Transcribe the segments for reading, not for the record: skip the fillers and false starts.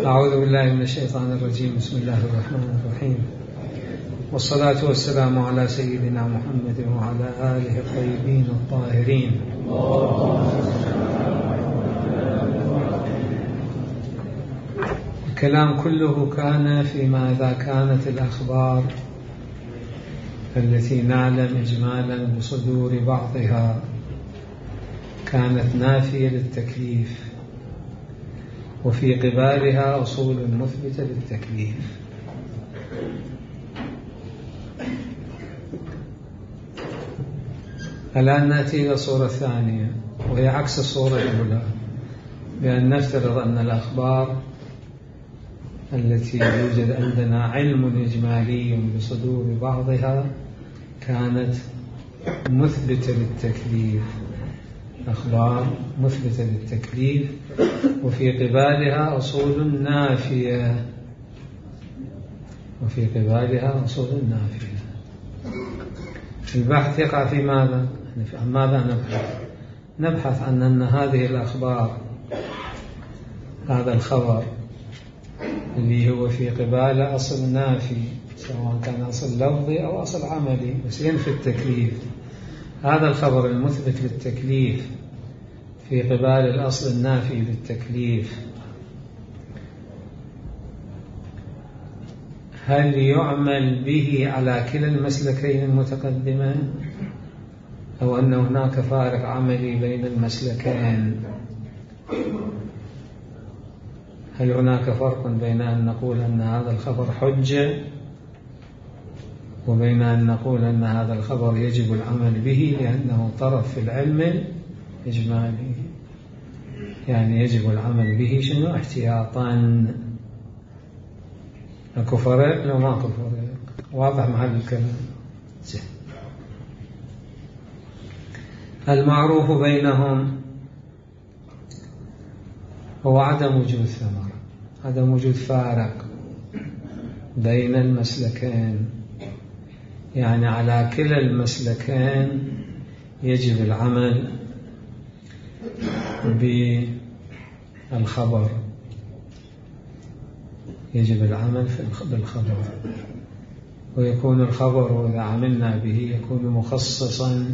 أعوذ بالله من الشيطان الرجيم. بسم الله الرحمن الرحيم، والصلاة والسلام على سيدنا محمد وعلى آله الطيبين الطاهرين. الكلام كله كان فيما إذا كانت الأخبار التي نعلم إجمالا بصدور بعضها كانت نافية للتكليف، وفي قبالها أصول مثبتة للتكليف. الآن نأتي إلى الصورة الثانية، وهي عكس الصورة الأولى، بأن نفترض أن الأخبار التي يوجد عندنا علم إجمالي بصدور بعضها كانت مثبتة للتكليف، أخبار مثبتة للتكليف، وفي قبالها أصول نافية، وفي قبالها أصول نافية. البحث يقع في ماذا؟ عن ماذا نبحث عن أن هذه الأخبار، هذا الخبر اللي هو في قبال أصل نافي، سواء كان أصل لفظي أو أصل عملي، بس ينفي التكليف. هذا الخبر المثبت للتكليف في قبال الأصل النافي للتكليف، هل يعمل به على كلا المسلكين المتقدمين، أو أن هناك فارق عملي بين المسلكين؟ هل هناك فرق بين أن نقول أن هذا الخبر حجة وبين أن نقول أن هذا الخبر يجب العمل به لأنه طرف في العلم الإجمالي؟ يعني يجب العمل به شنو؟ احتياطا. أكو فرق؟ لو ما أكو فرق، واضح محل الكلام. المعروف بينهم هو عدم وجود ثمرة، عدم وجود فارق بين المسلكين، يعني على كلا المسلكين يجب العمل بالخبر، يجب العمل بالخبر، ويكون الخبر إذا عملنا به يكون مخصصا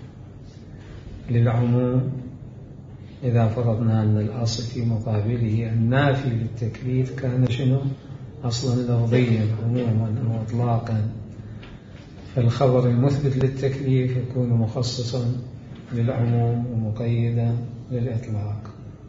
للعموم، إذا فرضنا أن الأصل في مقابله النافي للتكليف كان شنو؟ أصلا لفظيا عموما أو إطلاقا، فالخبر المثبت للتكليف يكون مخصصا للعموم ومقيدا للإطلاق.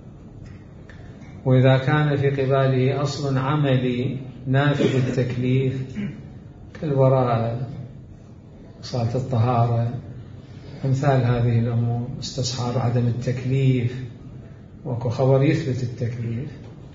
وإذا كان في قباله أصل عملي نافي للتكليف كالبراءة، صلاة الطهارة، أمثال هذه الأمور، استصحاب عدم التكليف، وكو خبر يثبت التكليف،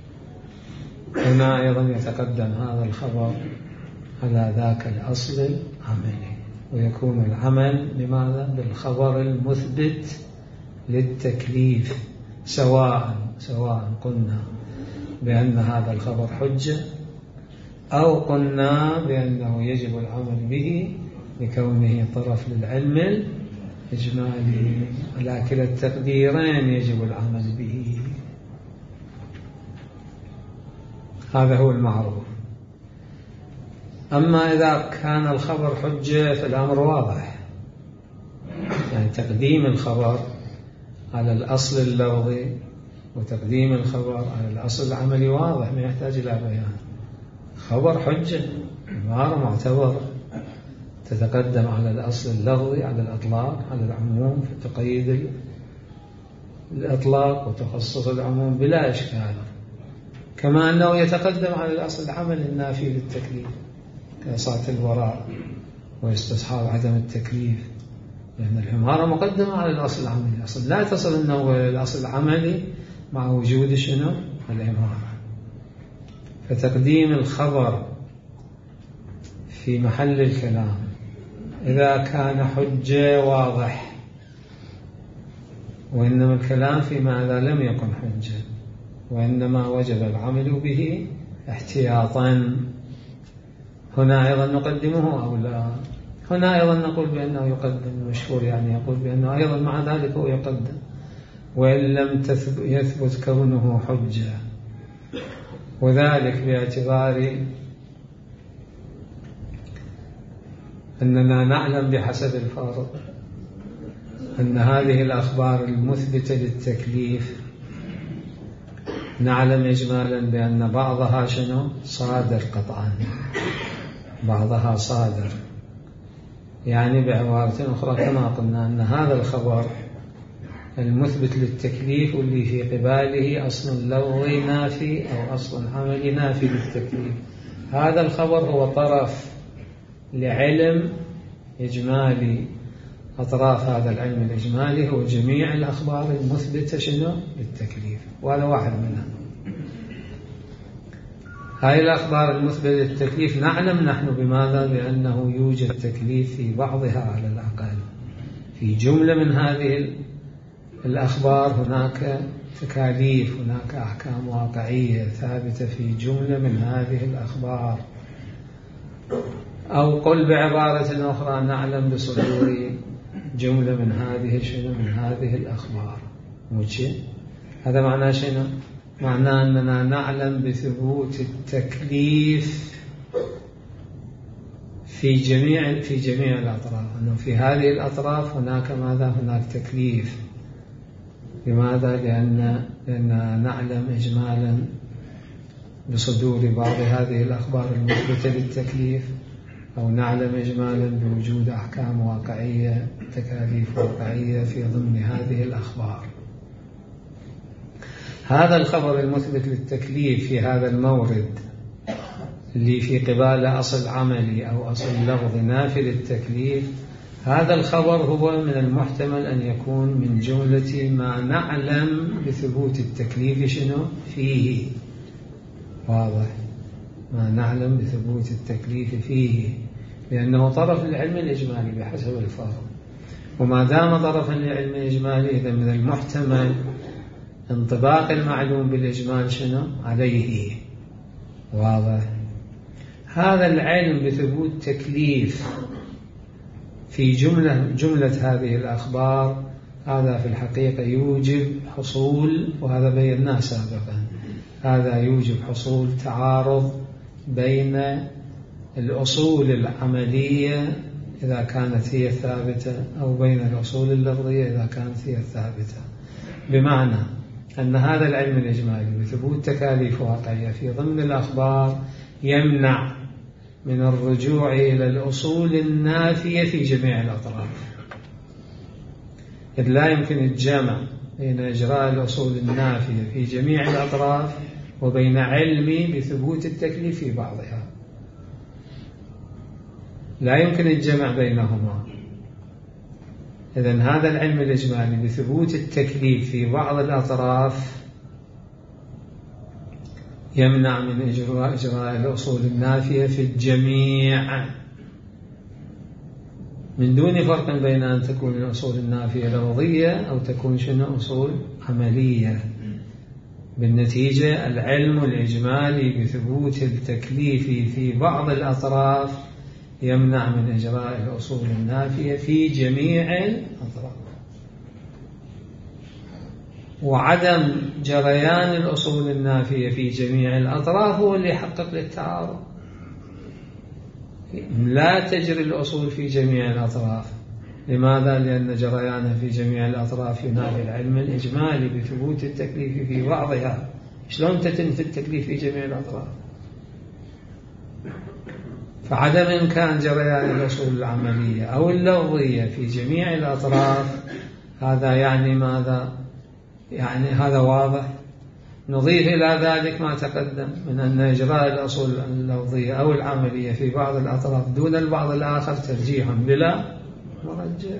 هنا أيضا يتقدم هذا الخبر على ذاك الأصل العملي، ويكون العمل لماذا؟ بالخبر المثبت للتكليف، سواء قلنا بأن هذا الخبر حجة أو قلنا بأنه يجب العمل به لكونه طرف للعلم الإجمالي. على كلا التقديرين يجب العمل به. هذا هو المعروف. أما إذا كان الخبر حجة فالأمر واضح، يعني تقديم الخبر على الأصل اللفظي وتقديم الخبر على الأصل العملي واضح، ما يحتاج إلى بيان. خبر حجة، عبارة معتبرة، تتقدم على الأصل اللفظي، على الأطلاق، على العموم، فتقيد الأطلاق وتخصص العموم بلا إشكال. كما أنه يتقدم على الأصل العمل النافي للتكليف كصلاة البراء واستصحاب عدم التكليف، لأن العمارة مقدمة على الأصل العملي. الأصل لا تصل أنه الأصل العملي مع وجود شنو؟ العمارة. فتقديم الخبر في محل الكلام إذا كان حجة واضح، وإنما الكلام فيما إذا لم يكن حجة وإنما وجب العمل به احتياطا، هنا أيضا نقدمه أو لا؟ هنا أيضا نقول بأنه يقدم، المشهور يعني يقول بأنه أيضا مع ذلك هو يقدم، وإن لم يثبت كونه حجة. وذلك باعتبار أننا نعلم بحسب الفارق أن هذه الأخبار المثبتة للتكليف نعلم إجمالا بأن بعضها شنو؟ صادر قطعا، بعضها صادر. يعني بعبارة أخرى كما قلنا أن هذا الخبر المثبت للتكليف واللي في قباله أصل لغوي نافي أو أصل عملي نافي للتكليف، هذا الخبر هو طرف لعلم إجمالي. أطراف هذا العلم الإجمالي هو جميع الأخبار المثبتة شنو؟ للتكليف، وهذا واحد منها. هاي الأخبار المثبتة للتكليف نعلم نحن بماذا؟ بأنه يوجد تكليف في بعضها على الأقل. في جملة من هذه الأخبار هناك تكاليف، هناك أحكام واقعية ثابتة في جملة من هذه الأخبار. أو قل بعبارة أخرى نعلم بصدور جملة من هذه شنو؟ من هذه الأخبار. هذا معناه شنو؟ معناه أننا نعلم بثبوت التكليف في جميع الأطراف، أنه في هذه الأطراف هناك ماذا؟ هناك تكليف. لماذا؟ لأننا نعلم إجمالا بصدور بعض هذه الأخبار المثبتة للتكليف، أو نعلم إجمالا بوجود أحكام واقعية، تكاليف واقعية في ضمن هذه الأخبار. هذا الخبر المثبت للتكليف في هذا المورد اللي في قباله أصل عملي أو أصل لفظي نافي للتكليف، هذا الخبر هو من المحتمل أن يكون من جملة ما نعلم بثبوت التكليف شنو؟ فيه. واضح؟ ما نعلم بثبوت التكليف فيه، لأنه طرف للعلم الإجمالي بحسب الفارق. وما دام طرفا للعلم الإجمالي إذا من المحتمل انطباق المعلوم بالإجمال شنو؟ عليه. واضح؟ هذا العلم بثبوت تكليف في جملة هذه الأخبار، هذا في الحقيقة يوجب حصول، وهذا بيناه سابقا، هذا يوجب حصول تعارض بين الأصول العملية إذا كانت هي ثابتة أو بين الأصول اللفظية إذا كانت هي ثابتة. بمعنى أن هذا العلم الإجمالي بثبوت تكاليف واقعية في ضمن الأخبار يمنع من الرجوع إلى الأصول النافية في جميع الأطراف، إذ لا يمكن الجمع بين إجراء الأصول النافية في جميع الأطراف وبين علمي بثبوت التكليف في بعضها، لا يمكن الجمع بينهما. إذن هذا العلم الإجمالي بثبوت التكليف في بعض الأطراف يمنع من إجراء الأصول النافية في الجميع، من دون فرق بين أن تكون الأصول النافية لفظية أو تكون شنو؟ أصول عملية. بالنتيجة العلم الإجمالي بثبوت التكليف في بعض الأطراف يمنع من إجراء الأصول النافية في جميع الأطراف، وعدم جريان الأصول النافية في جميع الأطراف هو اللي يحقق للتعارض. لا تجري الأصول في جميع الأطراف. لماذا؟ لأن جريانها في جميع الأطراف ينافي العلم الإجمالي بثبوت التكليف في بعضها. شلون تتنفي التكليف في جميع الأطراف؟ فعدم إمكان جريان الأصول العملية أو اللفظية في جميع الأطراف هذا يعني ماذا؟ يعني هذا واضح. نضيف إلى ذلك ما تقدم من أن إجراء الأصول اللفظية أو العملية في بعض الأطراف دون البعض الآخر ترجيح بلا مرجح،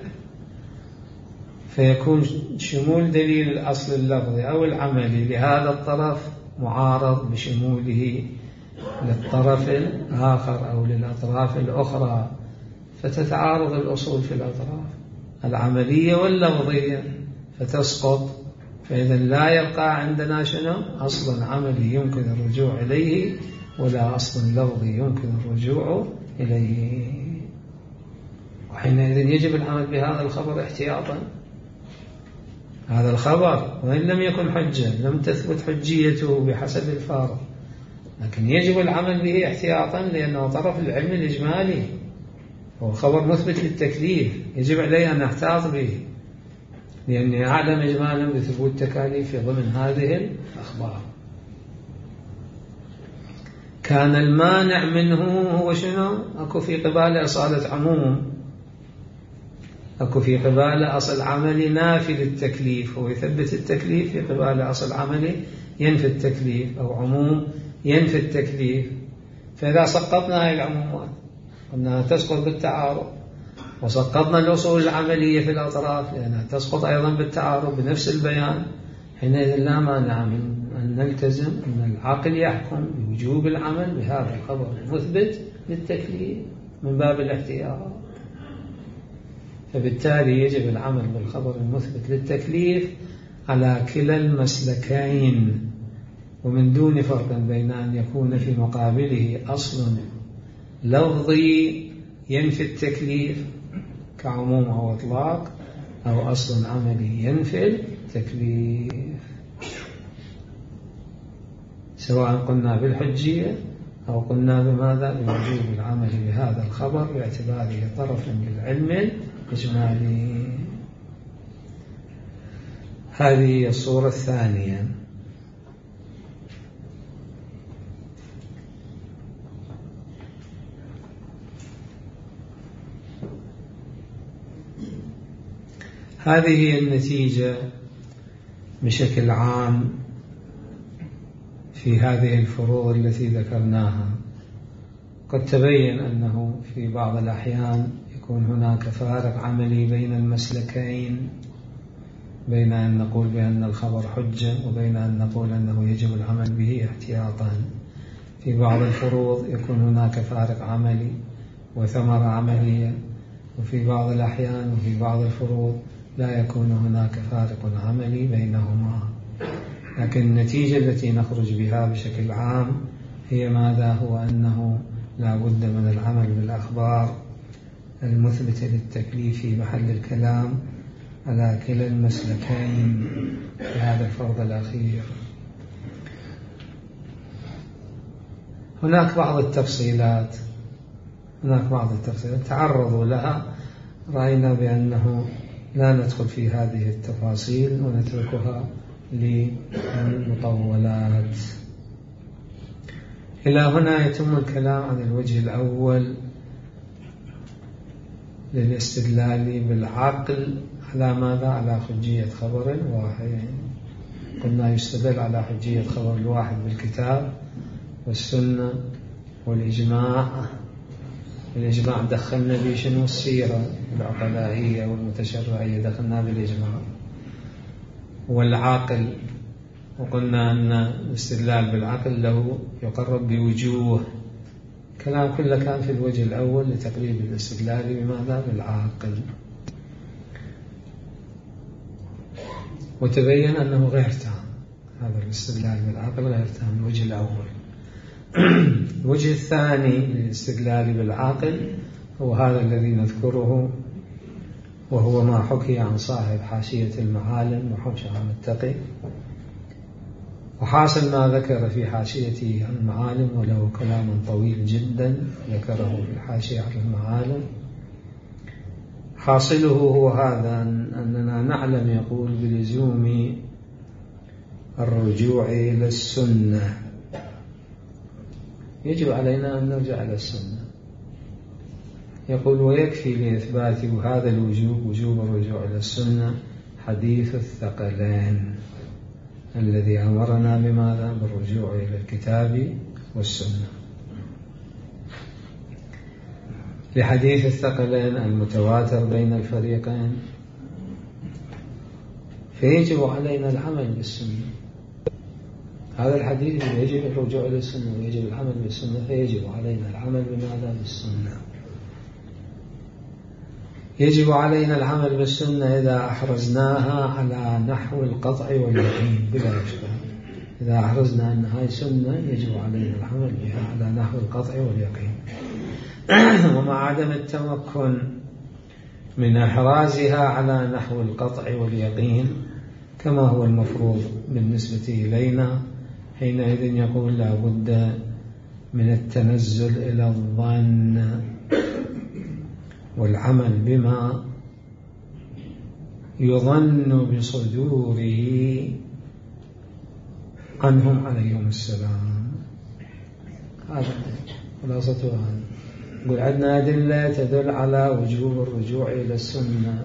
فيكون شمول دليل الأصل اللفظي أو العملي لهذا الطرف معارض بشموله للطرف الآخر أو للأطراف الأخرى، فتتعارض الأصول في الأطراف العملية واللفظية فتسقط. فإذا لا يبقى عندنا شنو؟ أصل عملي يمكن الرجوع إليه ولا أصل لفظي يمكن الرجوع إليه، وحينئذ يجب العمل بهذا الخبر احتياطا. هذا الخبر وإن لم يكن حجة، لم تثبت حجيته بحسب الفارق، لكن يجب العمل به احتياطا لأنه طرف العلم الإجمالي، هو خبر مثبت للتكليف، يجب علي أن أحتاط به لأني أعلم إجمالا بثبوت تكاليف ضمن هذه الأخبار. كان المانع منه هو شنو؟ أكو في قبالة أصالة عموم، أكو في قبالة أصل عملي نافي للتكليف، هو يثبت التكليف، في قبالة أصل عملي ينفي التكليف أو عموم ينفي التكليف. فإذا سقطنا هذه العمومات قلنا تسقط بالتعارض، وسقطنا الأصول العملية في الأطراف لأنها تسقط أيضا بالتعارض بنفس البيان، حينئذ لا مانع من أن نلتزم أن العقل يحكم بوجوب العمل بهذا الخبر المثبت للتكليف من باب الاحتياط. فبالتالي يجب العمل بالخبر المثبت للتكليف على كلا المسلكين، ومن دون فرق بين أن يكون في مقابله أصل لفظي ينفي التكليف كعموم أو إطلاق، أو أصل عملي ينفي التكليف، سواء قلنا بالحجية أو قلنا بماذا؟ بوجوب العمل بهذا الخبر باعتباره طرفا بالعلم الإجمالي. هذه الصورة الثانية. هذه هي النتيجة بشكل عام في هذه الفروض التي ذكرناها. قد تبين أنه في بعض الأحيان يكون هناك فارق عملي بين المسلكين، بين أن نقول بأن الخبر حجة وبين أن نقول أنه يجب العمل به احتياطا. في بعض الفروض يكون هناك فارق عملي وثمرة عملية، وفي بعض الأحيان وفي بعض الفروض لا يكون هناك فارق عملي بينهما. لكن النتيجة التي نخرج بها بشكل عام هي ماذا؟ هو أنه لا بد من العمل بالأخبار المثبتة للتكليف في محل الكلام على كلا المسلكين في هذا الفرض الأخير. هناك بعض التفصيلات تعرضوا لها، رأينا بأنه لا ندخل في هذه التفاصيل ونتركها للمطولات. إلى هنا يتم الكلام عن الوجه الأول للاستدلال بالعقل على ماذا؟ على حجية خبر واحد. قلنا يستدل على حجية خبر الواحد بالكتاب والسنة والإجماع. الإجماع دخلنا به شنو؟ السيرة العقلائية والمتشرعية، دخلنا بالإجماع والعاقل، وقلنا أن الاستدلال بالعقل له يقرب بوجوه. كلام كله كان في الوجه الأول لتقريب الاستدلال بماذا؟ بالعاقل. وتبين أنه غير تام، هذا الاستدلال بالعقل غير تام الوجه الأول. الوجه الثاني للاستدلال بالعقل هو هذا الذي نذكره، وهو ما حكي عن صاحب حاشية المعالم وحوشها المتقي. وحاصل ما ذكر في حاشيته عن المعالم، وله كلام طويل جدا ذكره في الحاشية عن المعالم، حاصله هو هذا: أننا نعلم يقول بلزوم الرجوع إلى السنة، يجب علينا أن نرجع إلى السنة. يقول: ويكفي لإثبات هذا الوجوب، وجوب الرجوع إلى السنة، حديث الثقلين الذي أمرنا بماذا؟ بالرجوع إلى الكتاب والسنة. لحديث الثقلين المتواتر بين الفريقين، فيجب علينا العمل بالسنة. هذا الحديث يجب الرجوع إلى السنة ويجب العمل بالسنة، فيجب علينا العمل بماذا؟ بالسنة. يجب علينا العمل بالسنة إذا أحرزناها على نحو القطع واليقين بلا إشكال. إذا أحرزنا أن هاي سنة يجب علينا العمل بها على نحو القطع واليقين. ومع عدم التمكن من إحرازها على نحو القطع واليقين كما هو المفروض بالنسبة إلينا، حينئذ يقول لا بد من التنزل إلى الظن والعمل بما يظن بصدوره عنهم عليهم السلام. هذا خلاصته. نقول عندنا أدلة تدل على وجوب الرجوع إلى السنة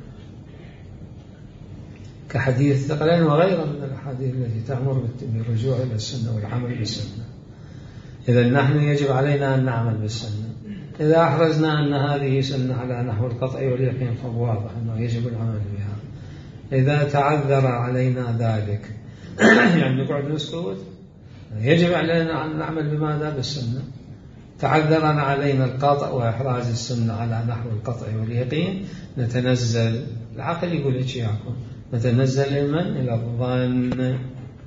كحديث الثقلين وغيرها من الأحاديث التي تأمر بالرجوع إلى السنة والعمل بالسنة. إذا نحن يجب علينا أن نعمل بالسنة. إذا أحرزنا أن هذه سنة على نحو القطع واليقين فواضح أنه يجب العمل بها. إذا تعذر علينا ذلك يعني نقعد نسكت، يجب علينا أن نعمل بماذا؟ بالسنة. تعذرنا علينا القطع وإحراز السنة على نحو القطع واليقين، نتنزل. العقل يقول إياكم نتنزل إلى الظن.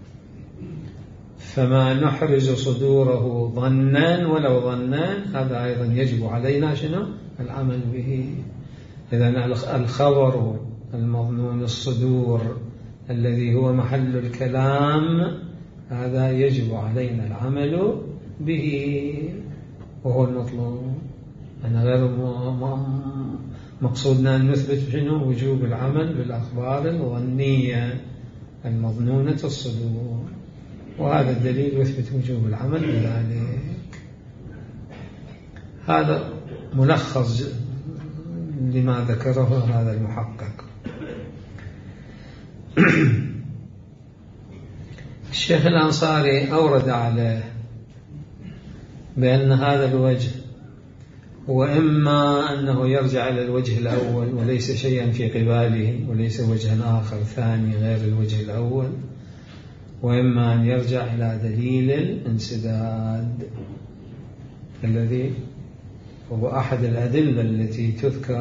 فما نحرز صدوره ظنا ولو ظنا هذا أيضا يجب علينا شنو؟ العمل به. إذن الخبر المظنون الصدور الذي هو محل الكلام هذا يجب علينا العمل به وهو المطلوب. أنا غير مقصودنا أن نثبت شنو؟ وجوب العمل بالأخبار الظنية المظنونة الصدور، وهذا الدليل يثبت وجوب العمل بذلك. هذا ملخص لما ذكره هذا المحقق. الشيخ الأنصاري أورد عليه بأن هذا الوجه هو إما أنه يرجع إلى الوجه الأول وليس شيئا في قباله وليس وجها آخر ثاني غير الوجه الأول، وإما أن يرجع إلى دليل الانسداد الذي هو أحد الأدلة التي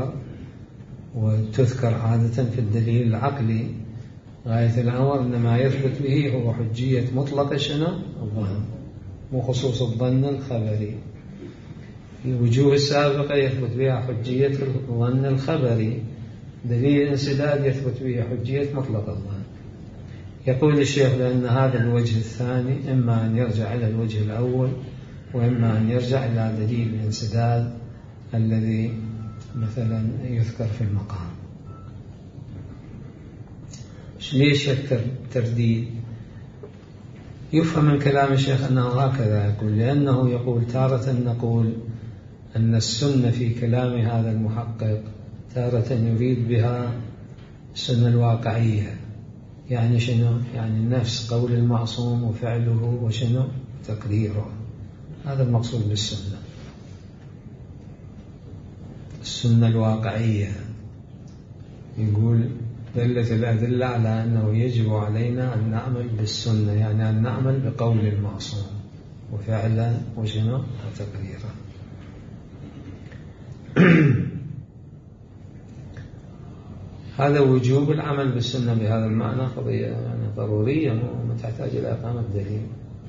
تذكر عادة في الدليل العقلي. غاية الأمر أن ما يثبت به هو حجية مطلق شنو؟ الظن، مو خصوص الظن الخبري. الوجوه السابقة يثبت بها حجية الظن الخبري، دليل الانسداد يثبت به حجية مطلق الظن. يقول الشيخ بأن هذا الوجه الثاني إما أن يرجع إلى الوجه الأول وإما أن يرجع إلى دليل الانسداد الذي مثلا يذكر في المقام. ليش الترديد؟ يفهم من كلام الشيخ أنه هكذا يقول، لأنه يقول تارة نقول أن السنة في كلام هذا المحقق تارة يريد بها السنة الواقعية، يعني شنو؟ يعني نفس قول المعصوم وفعله وشنو؟ تقريره. هذا المقصود بالسنة، السنة الواقعية. يقول دلت الأدلة على أنه يجب علينا أن نعمل بالسنة، يعني أن نعمل بقول المعصوم وفعلا وشنو؟ وتقريره. هذا وجوب العمل بالسنة بهذا المعنى قضية يعني ضرورية وما تحتاج إلى إقامة دليل.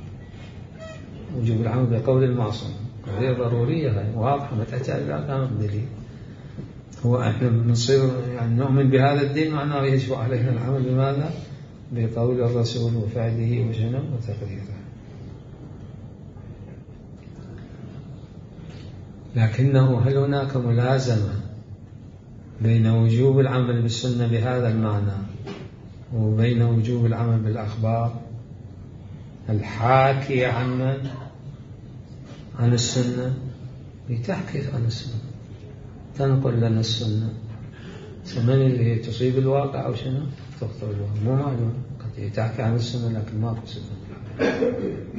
وجوب العمل بقول المعصوم قضية ضرورية هاي واضحة ما تحتاج إلى إقامة دليل. هو احنا بنصير يعني نؤمن بهذا الدين معناه يجب علينا العمل بماذا؟ بقول الرسول وفعله وشنو؟ وتقريره. لكنه هل هناك ملازمة بين وجوب العمل بالسنة بهذا المعنى وبين وجوب العمل بالأخبار الحاكية عن السنة؟ لتحكي عن السنة، تنقل لنا السنة سنن اللي هي تصيب الواقع أو شنو؟ تخطر الواقع، مو معلوم. قد تحكي عن السنة لكن ما تصيب الواقع.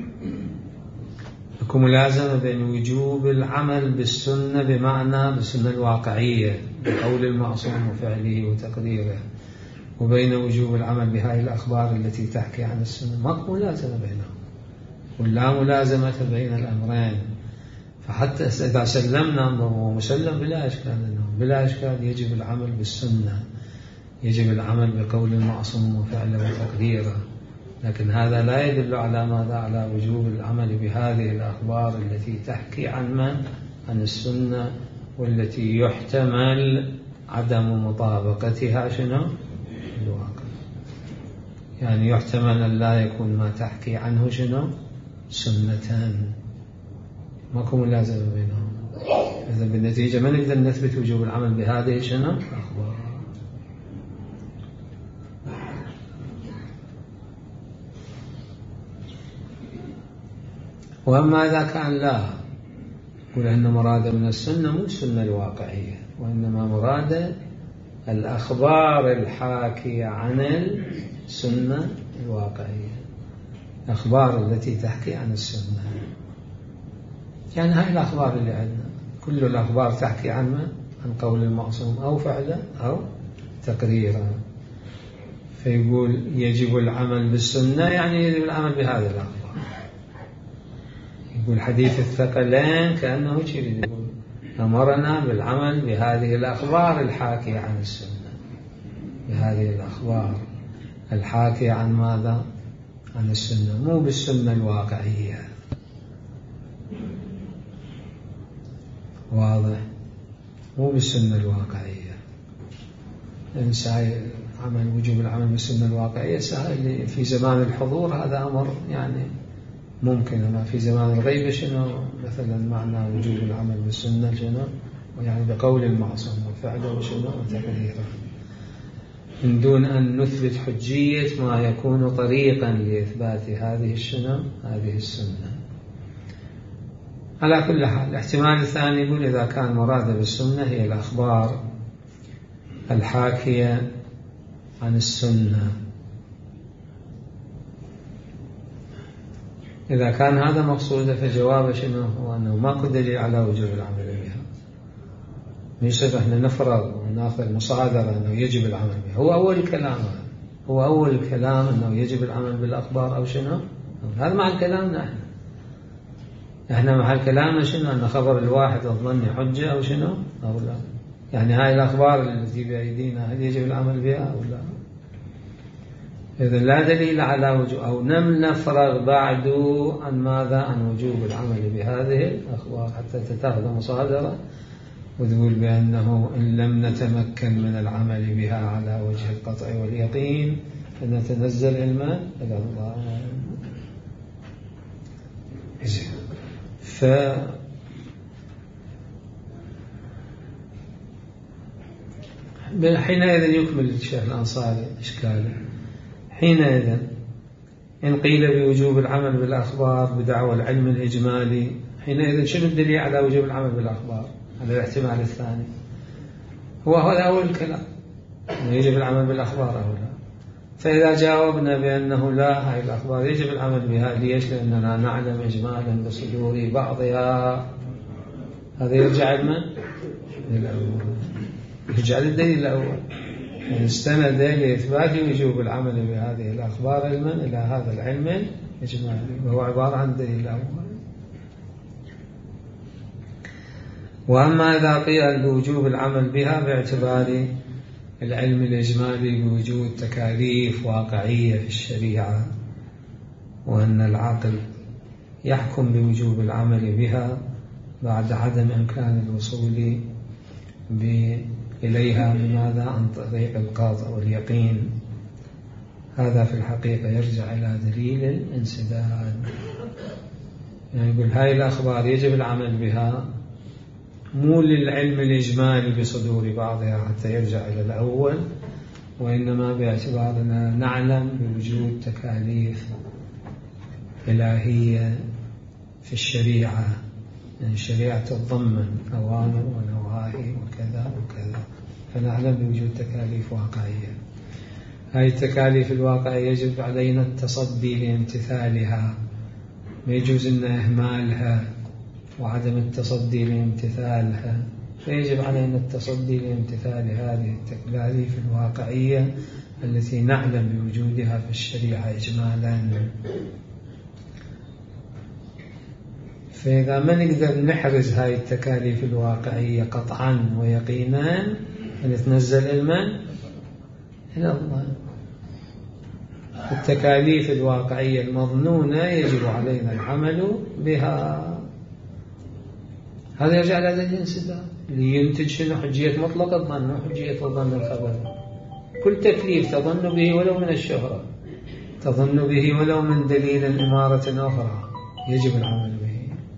يكون ملازمة بين وجوب العمل بالسنة بمعنى بالسنة الواقعية بقول المعصوم وفعله وتقديره، وبين وجوب العمل بهذه الأخبار التي تحكي عن السنة. ما ملازمة بينهم، ولا ملازمة بين الأمرين. فحتى إذا سلمنا أمره مسلم بلا إشكال، أنه بلا إشكال يجب العمل بالسنة، يجب العمل بقول المعصوم وفعله وتقديره. لكن هذا لا يدل على ماذا؟ على وجوب العمل بهذه الأخبار التي تحكي عن من؟ عن السنة، والتي يحتمل عدم مطابقتها شنو؟ الواقع. يعني يحتمل أن لا يكون ما تحكي عنه شنو سنة، ماكو ملازمة بينهم. إذا بالنتيجة ما نقدر نثبت وجوب العمل بهذه شنو الأخبار. وأما إذا كان لا، يقول أن مراد من السنة مو السنة الواقعية، وإنما مراد الأخبار الحاكية عن السنة الواقعية، الأخبار التي تحكي عن السنة. يعني هاي الأخبار اللي عندنا كل الأخبار تحكي عن قول المعصوم أو فعلا أو تقريرا. فيقول يجب العمل بالسنة، يعني يجب العمل بهذه الأخبار. يقول حديث الثقلين كأنه يريد يقول أمرنا بالعمل بهذه الأخبار الحاكية عن السنة، بهذه الأخبار الحاكية عن ماذا؟ عن السنة، مو بالسنة الواقعية. واضح؟ مو بالسنة الواقعية. إنسان عمل وجوب العمل بالسنة الواقعية سهل في زمان الحضور، هذا أمر يعني ممكن. أما في زمان الغيبة شنو مثلا معنى وجوب العمل بالسنة شنو؟ يعني بقول المعصوم وفعله شنو وتقريره، من دون أن نثبت حجية ما يكون طريقا لإثبات هذه الشنو هذه السنة. على كل حال الاحتمال الثاني يقول إذا كان مراد بالسنة هي الأخبار الحاكية عن السنة، إذا كان هذا مقصوده فجواب شنو هو أنه ماكو دليل على وجوب العمل بها. ليس احنا نفرض وناخذ مصادرة أنه يجب العمل بها. هو أول كلام أنه يجب العمل بالأخبار أو شنو. هذا مع كلامنا احنا مع كلامنا شنو أن خبر الواحد الظن حجة أو شنو أو لا. يعني هاي الأخبار التي بأيدينا هل يجب العمل بها أو لا؟ إذا لا دليل على وجوب أو لم نفرغ بعد عن ماذا؟ عن وجوب العمل بهذه الأخبار حتى تتخذ مصادرة وتقول بأنه إن لم نتمكن من العمل بها على وجه القطع واليقين فنتنزل علما إلى الله. حينئذ يكمل الشيخ الأنصاري إشكاله. حينئذ إن قيل بوجوب العمل بالأخبار بدعوى العلم الإجمالي، حينئذ شنو الدليل على وجوب العمل بالأخبار؟ هذا الاحتمال الثاني. هو هذا أول الكلام يجب العمل بالأخبار أو لا. فإذا جاوبنا بأنه لا، هاي الأخبار يجب العمل بها. ليش؟ لأننا نعلم إجمالا بصدور بعضها. هذا يرجع لمن؟ للأول، يرجع للدليل الأول. استند لإثبات وجوب العمل بهذه الأخبار علما إلى هذا العلم الإجمالي، وهو عبارة عن دليل الأول. وأما إذا قيل بوجوب العمل بها باعتبار العلم الإجمالي بوجود تكاليف واقعية في الشريعة، وأن العاقل يحكم بوجوب العمل بها بعد عدم إمكان الوصول إليها بماذا؟ عن طريق القطع واليقين، هذا في الحقيقة يرجع إلى دليل الانسداد. يعني يقول هاي الأخبار يجب العمل بها مو للعلم الإجمالي بصدور بعضها حتى يرجع إلى الأول، وإنما باعتبارنا نعلم بوجود تكاليف إلهية في الشريعة. يعني الشريعة تتضمن أوامر ونواهي وكذا وكذا، فنعلم بوجود تكاليف واقعية. هذه التكاليف الواقعية يجب علينا التصدي لامتثالها، ما يجوز أن إهمالها وعدم التصدي لامتثالها، فيجب علينا التصدي لامتثال هذه التكاليف الواقعية التي نعلم بوجودها في الشريعة إجمالا. فإذا ما نقدر نحرز هاي التكاليف الواقعية قطعا ويقينا نتنزل المن إلى الله. التكاليف الواقعية المظنونة يجب علينا العمل بها. هذا يرجع إلى دليل الانسداد لينتج شنو؟ حجية مطلق الظن وحجية الظن الخبر. كل تكليف تظن به ولو من الشهرة تظن به ولو من دليل إمارة أخرى يجب العمل به.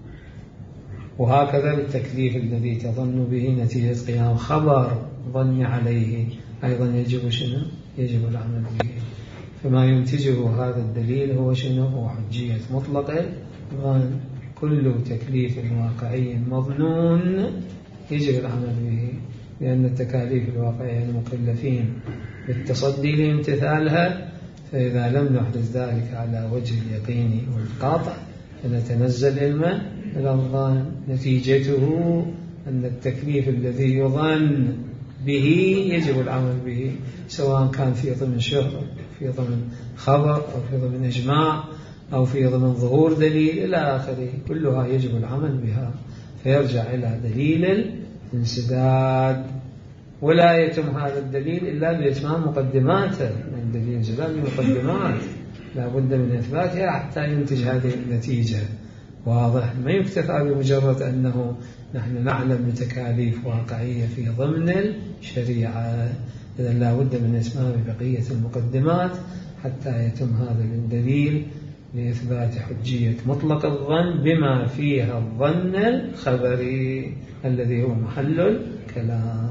وهكذا بالتكليف الذي تظن به نتيجة قيام خبر ظن عليه أيضا يجب شنو؟ يجب العمل به. فما ينتجه هذا الدليل هو شنو؟ هو حجية مطلق الظن. كل تكليف واقعي مظنون يجب العمل به، لأن التكاليف الواقعية المكلفين بالتصدي لامتثالها، فإذا لم نحدث ذلك على وجه اليقين والقاطع فنتنزل علما إلى الظن. نتيجته أن التكليف الذي يظن به يجب العمل به، سواء كان في ضمن شهر، في ضمن خبر، أو في ضمن إجماع، أو في ضمن ظهور دليل إلى آخره، كلها يجب العمل بها. فيرجع إلى دليل الانسداد، ولا يتم هذا الدليل إلا بإتمام مقدماته. من دليل الانسداد مقدمات لا بد من إثباتها حتى ينتج هذه النتيجة. واضح؟ ما يكتفى بمجرد أنه نحن نعلم بتكاليف واقعية في ضمن الشريعة، إذن لا بد من إتمام بقية المقدمات حتى يتم هذا الدليل لإثبات حجية مطلق الظن بما فيها الظن الخبري الذي هو محل الكلام.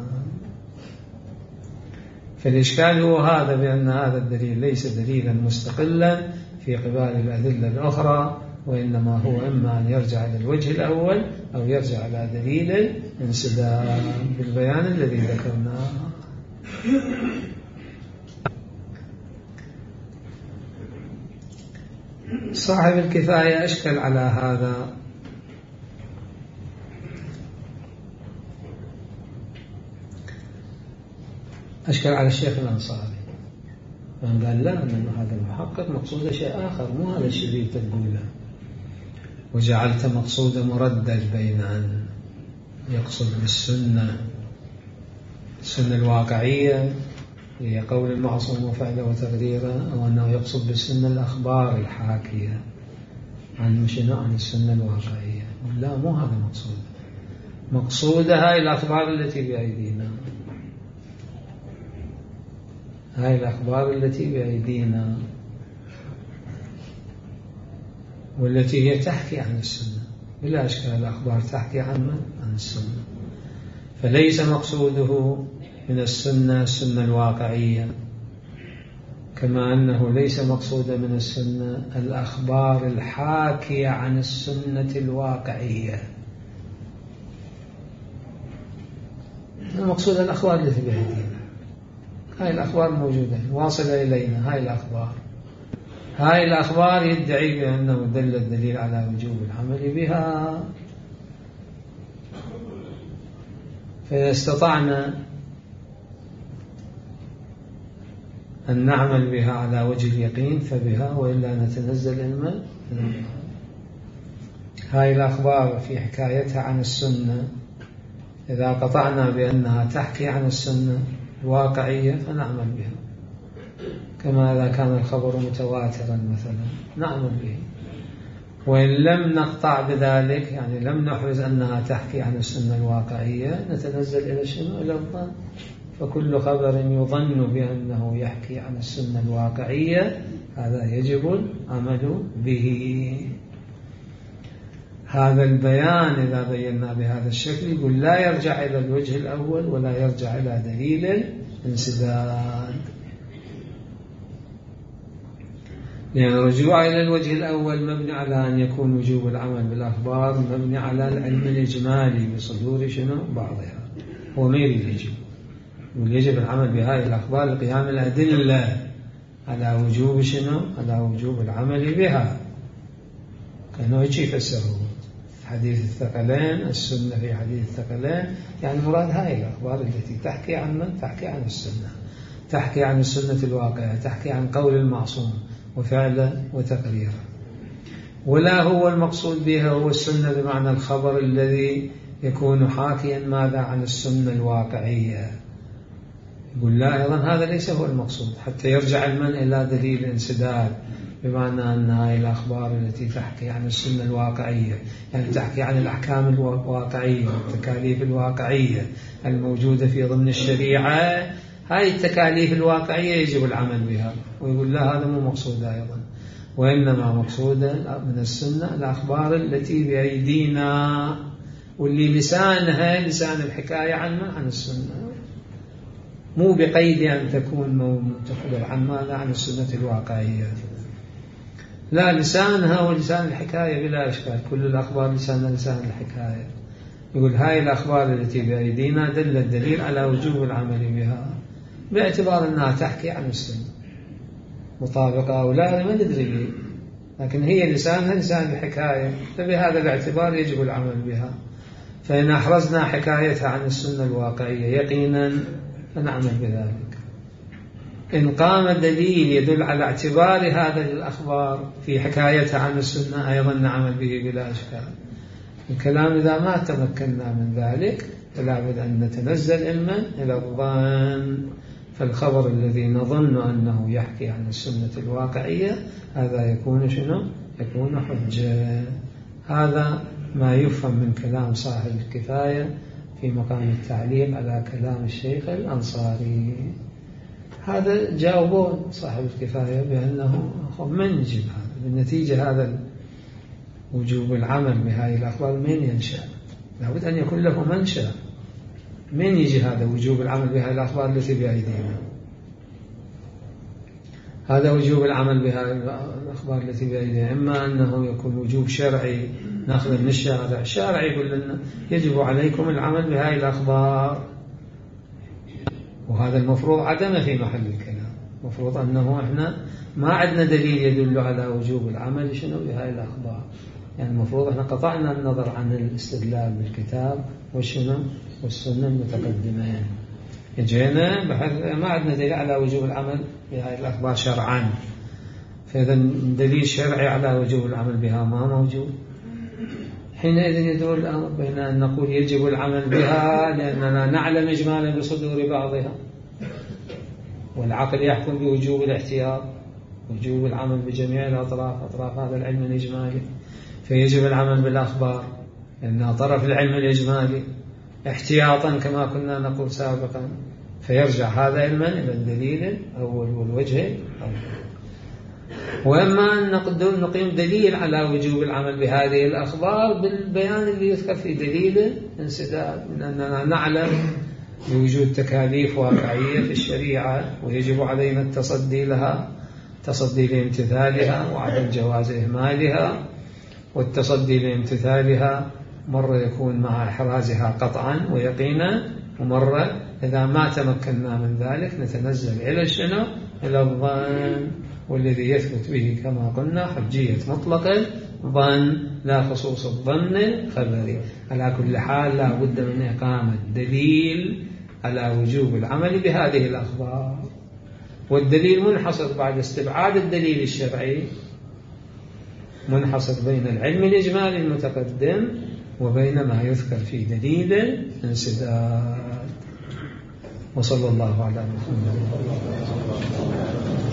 فالإشكال هو هذا، بأن هذا الدليل ليس دليلا مستقلا في قبال الأدلة الأخرى، وإنما هو إما أن يرجع إلى الوجه الأول أو يرجع إلى دليل الانسداد بالبيان الذي ذكرناه. صاحب الكفاية أشكل على هذا، أشكل على الشيخ الأنصاري، من قال لا، أن هذا المحقق مقصود شيء آخر، مو هذا الشيء اللي تقوله، وجعلت مقصود مردد بين أن يقصد بالسنة السنة الواقعية هي قول المعصوم وفعله وتقديره، أو أنه يقصد بالسنة الأخبار الحاكية عن عن السنة الواقعية. لا، مو هذا مقصود. مقصودها الأخبار التي بأيدينا، هاي الأخبار التي بأيدينا والتي هي تحكي عن السنة بلا أشكال. الأخبار تحكي عن السنة، فليس مقصوده من السنة السنة الواقعية، كما أنه ليس مقصودا من السنة الأخبار الحاكية عن السنة الواقعية. المقصود الأخبار التي بأيدينا، هاي الأخبار موجودة واصلة إلينا، هاي الأخبار يدعي بأنه دل الدليل على وجوب العمل بها. فإذا استطعنا أن نعمل بها على وجه اليقين فبها، وإلا نتنزل علما. هاي الأخبار في حكايتها عن السنة إذا قطعنا بأنها تحكي عن السنة الواقعية فنعمل بها، كما إذا كان الخبر متواترا مثلا نعمل به. وإن لم نقطع بذلك، يعني لم نحرز أنها تحكي عن السنة الواقعية، نتنزل إلى شنو؟ إلى الظن. فكل خبر يظن بأنه يحكي عن السنة الواقعية هذا يجب العمل به. هذا البيان إذا بينا بهذا الشكل يقول لا يرجع إلى الوجه الأول ولا يرجع إلى دليل الانسداد، لأن الرجوع إلى الوجه الأول مبني على أن يكون وجوب العمل بالأخبار مبني على العلم الإجمالي بصدور شنو بعضها. هو ما يريد يجب العمل بهذه الأخبار لقيام الأدلة على وجوب شنو؟ على وجوب العمل بها. كانوا يجي يفسروا حديث الثقلين، السنة في حديث الثقلين، يعني مراد هاي الأخبار التي تحكي عن من؟ تحكي عن السنة، تحكي عن السنة الواقعة، تحكي عن قول المعصوم وفعله وتقريره. ولا هو المقصود بها هو السنة بمعنى الخبر الذي يكون حاكيا ماذا؟ عن السنة الواقعية. يقول لا، أيضا هذا ليس هو المقصود، حتى يرجع المن إلى دليل الانسداد، بمعنى أن هذه الأخبار التي تحكي عن السنة الواقعية يعني تحكي عن الأحكام الواقعية والتكاليف الواقعية الموجودة في ضمن الشريعة، هاي التكاليف الواقعية يجب العمل بها. ويقول لا، هذا مو مقصود أيضا، وإنما مقصودا من السنة الأخبار التي بأيدينا، واللي لسانها لسان الحكاية عن السنة، مو بقيد أن تكون تخبر عن ماذا، عن السنة الواقعية. لا، لسانها ولسان الحكاية بلا إشكال، كل الأخبار لسانها لسان الحكاية. يقول هاي الأخبار التي بأيدينا دل الدليل على وجوب العمل بها، باعتبار أنها تحكي عن السنة، مطابقة أو لا ما ندري به، لكن هي لسانها لسان الحكاية، فبهذا الاعتبار يجب العمل بها. فإن أحرزنا حكايتها عن السنة الواقعية يقينا فنعمل بذلك. إن قام دليل يدل على اعتبار هذه الأخبار في حكايتها عن السنة أيضا نعمل به بلا إشكال. الكلام إذا ما تمكنا من ذلك فلا بد أن نتنزل إما إلى الظن، فالخبر الذي نظن أنه يحكي عن السنة الواقعية هذا يكون شنو؟ يكون حجة. هذا ما يفهم من كلام صاحب الكفاية في مقام التعليق على كلام الشيخ الأنصاري. هذا جاوبون صاحب الكفاية بأنه من يجب هذا، بالنتيجة هذا وجوب العمل بهذه الأخبار من ينشأ؟ لابد أن يكون له منشأ. من يجي هذا وجوب العمل بهذه الأخبار التي بأيدينا؟ هذا وجوب العمل بهذه الأخبار التي بأيدينا إما أنه يكون وجوب شرعي ناخذ من الشارع، الشارع يقول لنا يجب عليكم العمل بهذه الأخبار، وهذا المفروض عدمه في محل الكلام. المفروض أنه إحنا ما عندنا دليل يدل على وجوب العمل شنو بهذه الأخبار، يعني المفروض إحنا قطعنا النظر عن الاستدلال بالكتاب والشنو والسنة المتقدمين، جينا بحيث ما عندنا دليل على وجوب العمل بهذه الأخبار شرعا، فإذا دليل شرعي على وجوب العمل بها ما موجود. حينئذ يدور الأمر بين أن نقول يجب العمل بها لأننا نعلم إجمالا بصدور بعضها، والعقل يحكم بوجوب الاحتياط، وجوب العمل بجميع الأطراف، أطراف هذا العلم الإجمالي، فيجب العمل بالأخبار لأنها طرف العلم الإجمالي احتياطا كما كنا نقول سابقا. فيرجع هذا علما إلى الدليل الأول والوجه الأول. وإما أن نقيم دليل على وجوب العمل بهذه الأخبار بالبيان اللي يذكر في دليل انسداد، من أننا نعلم بوجود تكاليف واقعية في الشريعة ويجب علينا التصدي لها، تصدي لامتثالها وعدم جواز إهمالها، والتصدي لامتثالها مرة يكون مع إحرازها قطعا ويقينا، ومرة إذا ما تمكنا من ذلك نتنزل إلى شنو؟ إلى الظن، والذي يثبت به كما قلنا حجية مطلق الظن لا خصوص الظن الخبري. على كل حال لا بد من إقامة دليل على وجوب العمل بهذه الأخبار، والدليل منحصر بعد استبعاد الدليل الشرعي، منحصر بين العلم الإجمالي المتقدم وبين ما يذكر في دليل انسداد. وصلى الله على محمد.